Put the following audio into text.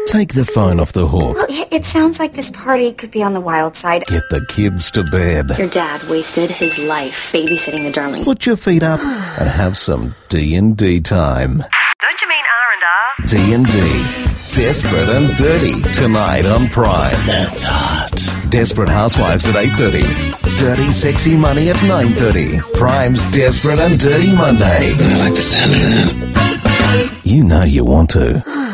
Take the phone off the hook. Well, it sounds like this party could be on the wild side. Get the kids to bed. Your dad wasted his life babysitting the Darlings. Put your feet up and have some D&D time. Don't you mean R&R? D&D. Desperate and Dirty. Tonight on Prime. That's hot. Desperate Housewives at 8:30. Dirty Sexy Money at 9:30. Prime's Desperate and Dirty Monday. I like the sound of that. You know you want to.